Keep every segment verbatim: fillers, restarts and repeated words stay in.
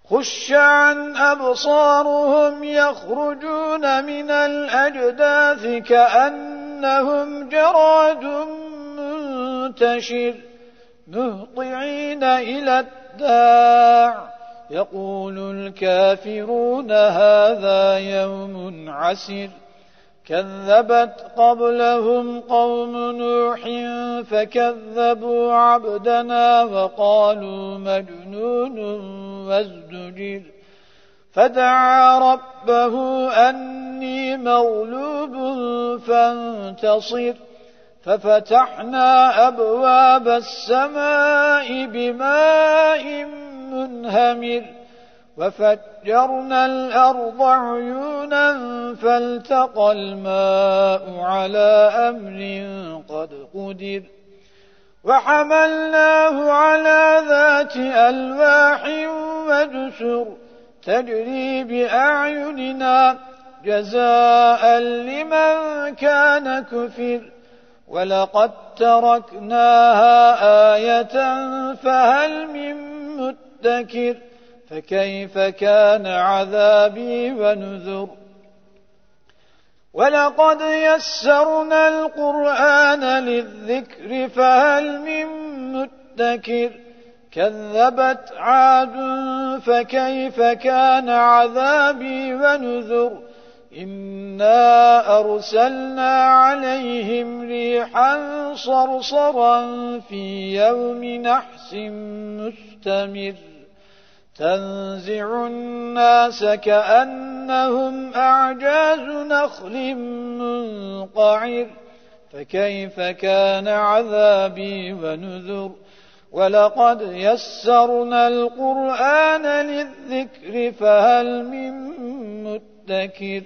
خش عن أبصارهم يخرجون من الأجداث كأنهم جراد منتشر مهطعين إلى الداع يقول الكافرون هذا يوم عسر كذبت قبلهم قوم نوح فكذبوا عبدنا وقالوا مجنون وازدجر فدعا ربه أني مغلوب فانتصر ففتحنا أبواب السماء بماء منهمر وفجرنا الأرض عيونا فالتقى الماء على أمر قد قدر وحملناه على ذات ألواح ودسر تجري بأعيننا جزاء لمن كان كفر ولقد تركناها آية فهل من مدكر فكيف كان عذابي ونذر ولقد يسرنا القرآن للذكر فهل من مدكر كذبت عاد فكيف كان عذابي ونذر إنا أرسلنا عليهم ريحا صرصرا في يوم نحس مستمر تنزع الناس كأنهم أعجاز نخل منقعر فكيف كان عذابي ونذر ولقد يسرنا القرآن للذكر فهل من مدكر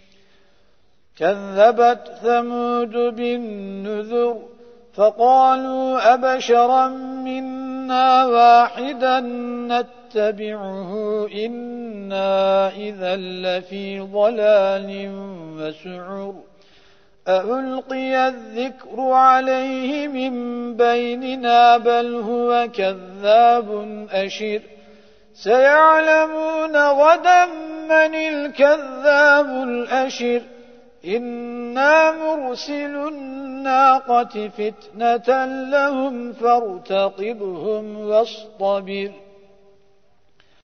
كذبت ثمود بالنذر فقالوا أبشرا منا واحدا نتبعه إنا إذا لفي ضلال وسعر ألقي الذكر عليه من بيننا بل هو كذاب أشر سيعلمون غدا من الكذاب الأشر إنا مرسل الناقة فتنة لهم فارتقبهم واصطبر